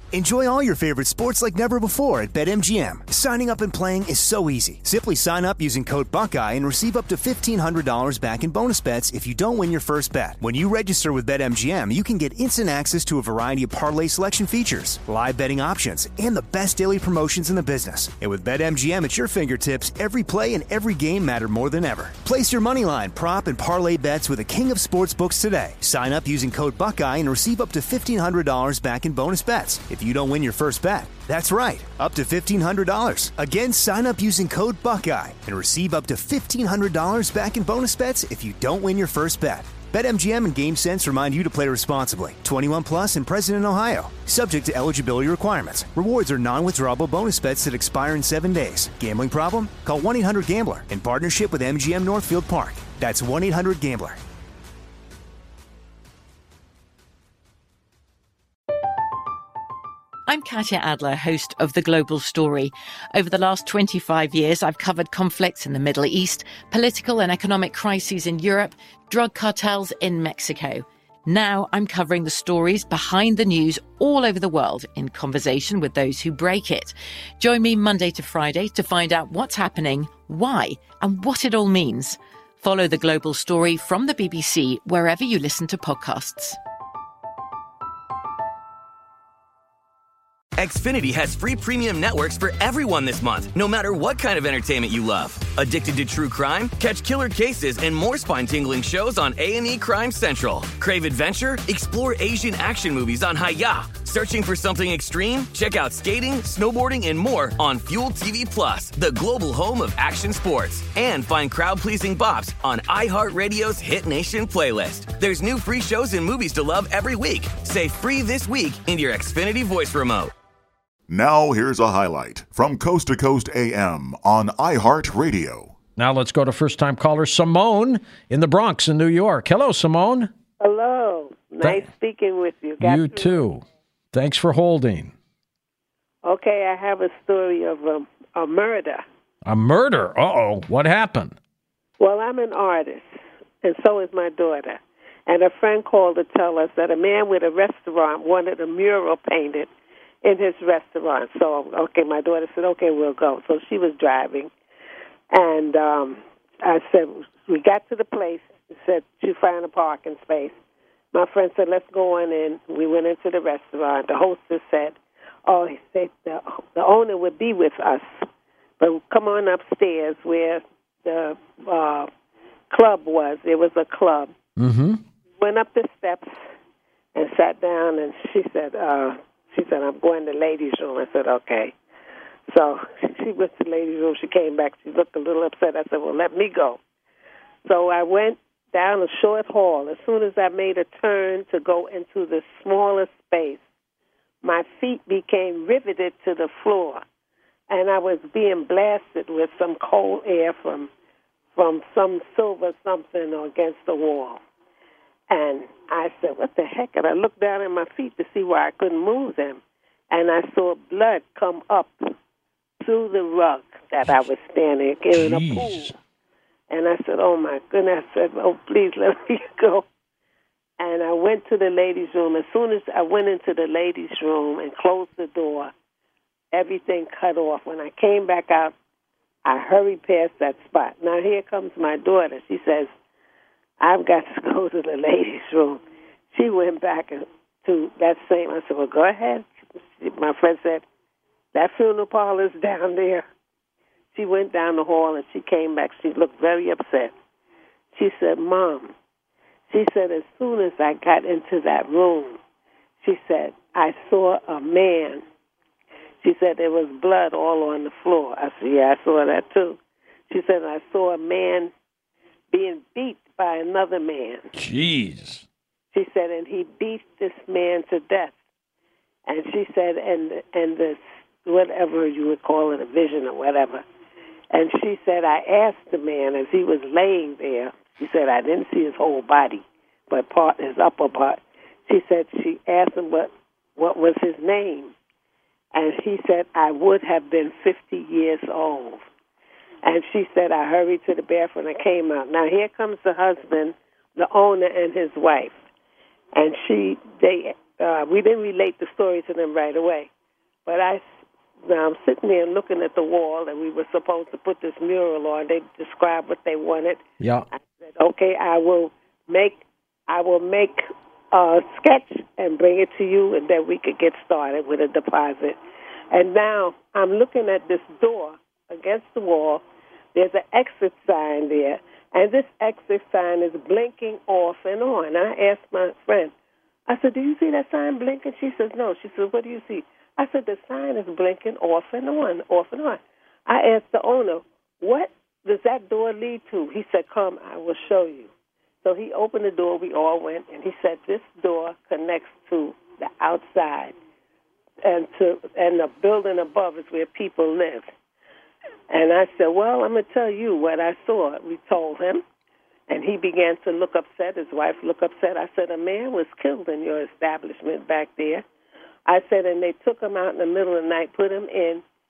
Enjoy all your favorite sports like never before at BetMGM. Signing up and playing is so easy. Simply sign up using code Buckeye and receive up to $1,500 back in bonus bets if you don't win your first bet. When you register with BetMGM, you can get instant access to a variety of parlay selection features, live betting options, and the best daily promotions in the business. And with BetMGM at your fingertips, every play and every game matter more than ever. Place your moneyline, prop, and parlay bets with the king of sportsbooks today. Sign up using code Buckeye and receive up to $1,500 back in bonus bets if you don't win your first bet. That's right, up to $1,500. Again, sign up using code Buckeye and receive up to $1,500 back in bonus bets if you don't win your first bet. BetMGM and GameSense remind you to play responsibly. 21 plus and present in Ohio. Subject to eligibility requirements. Rewards are non-withdrawable bonus bets that expire in 7 days. Gambling problem? Call 1-800-GAMBLER in partnership with MGM Northfield Park. That's 1-800-GAMBLER. I'm Katya Adler, host of The Global Story. Over the last 25 years, I've covered conflicts in the Middle East, political and economic crises in Europe, drug cartels in Mexico. Now I'm covering the stories behind the news all over the world in conversation with those who break it. Join me Monday to Friday to find out what's happening, why, and what it all means. Follow The Global Story from the BBC wherever you listen to podcasts. Xfinity has free premium networks for everyone this month, no matter what kind of entertainment you love. Addicted to true crime? Catch killer cases and more spine-tingling shows on A&E Crime Central. Crave adventure? Explore Asian action movies on Hayya. Searching for something extreme? Check out skating, snowboarding, and more on Fuel TV Plus, the global home of action sports. And find crowd-pleasing bops on iHeartRadio's Hit Nation playlist. There's new free shows and movies to love every week. Say free this week in your Xfinity voice remote. Now here's a highlight from Coast to Coast AM on iHeartRadio. Now let's go to first-time caller Simone in the Bronx in New York. Hello, Simone. Hello. Nice speaking with you. You too. Thanks for holding. Okay, I have a story of a murder. A murder? Uh-oh. What happened? Well, I'm an artist, and so is my daughter. And a friend called to tell us that a man with a restaurant wanted a mural painted in his restaurant. So, okay, my daughter said, okay, we'll go. So she was driving, and I said, we got to the place, said, you find a parking space. My friend said, let's go on in. We went into the restaurant. The hostess said, he said the owner would be with us, but come on upstairs where the club was. It was a club. Mm-hmm. Went up the steps and sat down, and she said, I'm going to the ladies' room. I said, okay. So she went to the ladies' room. She came back. She looked a little upset. I said, well, let me go. So I went down a short hall. As soon as I made a turn to go into the smaller space, my feet became riveted to the floor, and I was being blasted with some cold air from some silver something against the wall. And I said, what the heck? And I looked down at my feet to see why I couldn't move them. And I saw blood come up through the rug that I was standing in a pool. And I said, oh, my goodness. I said, oh, please let me go. And I went to the ladies' room. As soon as I went into the ladies' room and closed the door, everything cut off. When I came back out, I hurried past that spot. Now, here comes my daughter. She says, I've got to go to the ladies' room. She went back to that same. I said, well, go ahead. My friend said, that funeral parlor is down there. She went down the hall, and she came back. She looked very upset. She said, Mom, she said, as soon as I got into that room, she said, I saw a man. She said, there was blood all on the floor. I said, yeah, I saw that too. She said, I saw a man being beat by another man. Jeez. She said, and he beat this man to death. And she said, and this, whatever you would call it, a vision or whatever. And she said, I asked the man as he was laying there. She said, I didn't see his whole body, but his upper part. She said, she asked him what was his name. And he said, I would have been 50 years old. And she said, I hurried to the bathroom and came out. Now, here comes the husband, the owner, and his wife. And they we didn't relate the story to them right away. But now I'm sitting there looking at the wall, and we were supposed to put this mural on. They described what they wanted. Yeah. I said, okay, I will make a sketch and bring it to you, and then we could get started with a deposit. And now I'm looking at this door against the wall. There's an exit sign there, and this exit sign is blinking off and on. I asked my friend, I said, do you see that sign blinking? She says, no. She said, what do you see? I said, the sign is blinking off and on, off and on. I asked the owner, what does that door lead to? He said, come, I will show you. So he opened the door. We all went, and he said, this door connects to the outside, and the building above is where people live. And I said, well, I'm going to tell you what I saw. We told him, and he began to look upset. His wife looked upset. I said, a man was killed in your establishment back there. I said, and they took him out in the middle of the night, put him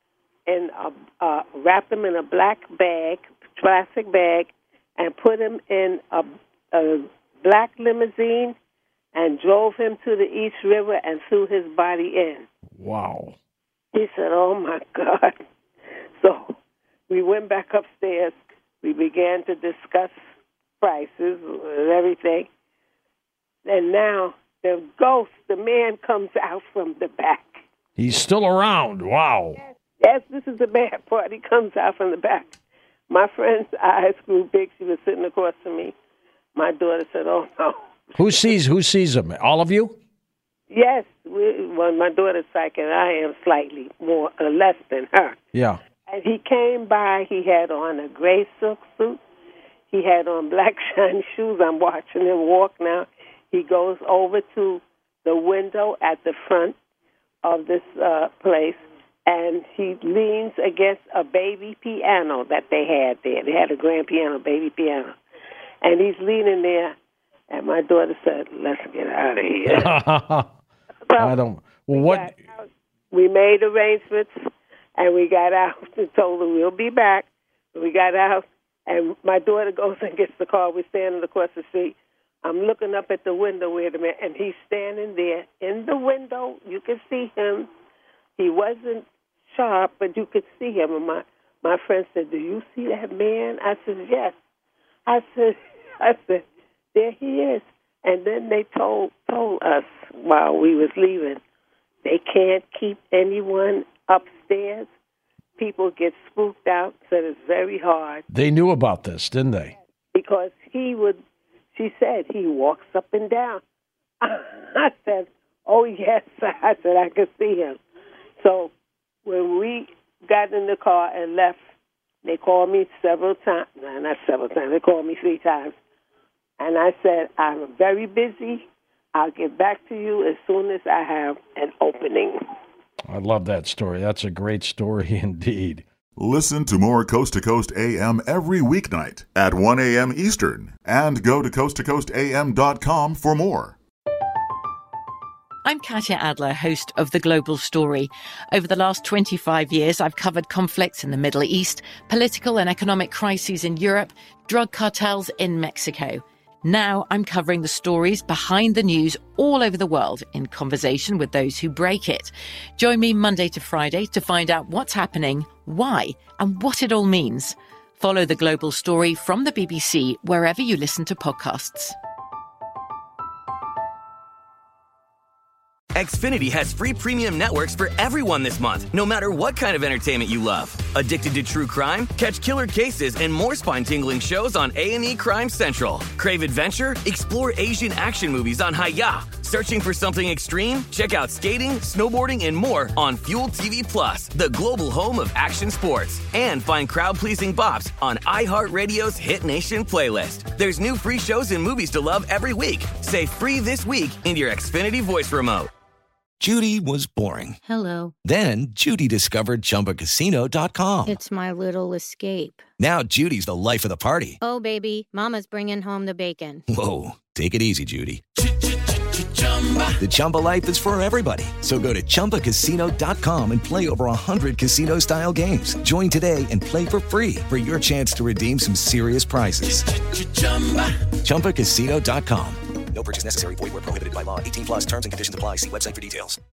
wrapped him in a black bag, plastic bag, and put him in a black limousine and drove him to the East River and threw his body in. Wow. He said, oh, my God. So we went back upstairs. We began to discuss prices and everything. And now the ghost, the man, comes out from the back. He's still around. Wow. Yes, this is the bad part. He comes out from the back. My friend's eyes grew big. She was sitting across from me. My daughter said, oh, no. Who sees him? All of you? Yes. My daughter's psychic, and I am slightly less than her. Yeah. And he came by. He had on a gray silk suit. He had on black shiny shoes. I'm watching him walk now. He goes over to the window at the front of this place, and he leans against a baby piano that they had there. They had a grand piano, baby piano. And he's leaning there, and my daughter said, let's get out of here. We made arrangements, and we got out and told her we'll be back. We got out, and my daughter goes and gets the car. We're standing across the street. I'm looking up at the window, wait a minute, and he's standing there in the window. You can see him. He wasn't sharp, but you could see him. And my friend said, do you see that man? I said, yes. I said, there he is. And then they told us while we was leaving, they can't keep anyone upstairs. People get spooked out, so it's very hard. They knew about this, didn't they? Because she said, he walks up and down. I said, oh, yes. I said, I could see him. So when we got in the car and left, they called me several times. No, not several times. They called me 3 times. And I said, I'm very busy. I'll get back to you as soon as I have an opening. I love that story. That's a great story indeed. Listen to more Coast to Coast AM every weeknight at 1 a.m. Eastern, and go to coasttocoastam.com for more. I'm Katya Adler, host of The Global Story. Over the last 25 years, I've covered conflicts in the Middle East, political and economic crises in Europe, drug cartels in Mexico. Now I'm covering the stories behind the news all over the world in conversation with those who break it. Join me Monday to Friday to find out what's happening, why, and what it all means. Follow The Global Story from the BBC wherever you listen to podcasts. Xfinity has free premium networks for everyone this month, no matter what kind of entertainment you love. Addicted to true crime? Catch killer cases and more spine-tingling shows on A&E Crime Central. Crave adventure? Explore Asian action movies on Hi-Ya. Searching for something extreme? Check out skating, snowboarding, and more on Fuel TV Plus, the global home of action sports. And find crowd-pleasing bops on iHeartRadio's Hit Nation playlist. There's new free shows and movies to love every week. Say free this week in your Xfinity voice remote. Judy was boring. Hello. Then Judy discovered ChumbaCasino.com. It's my little escape. Now Judy's the life of the party. Oh, baby, mama's bringing home the bacon. Whoa, take it easy, Judy. The Chumba life is for everybody. So go to ChumbaCasino.com and play over 100 casino-style games. Join today and play for free for your chance to redeem some serious prizes. ChumbaCasino.com. No purchase necessary. Void where prohibited by law. 18 plus terms and conditions apply. See website for details.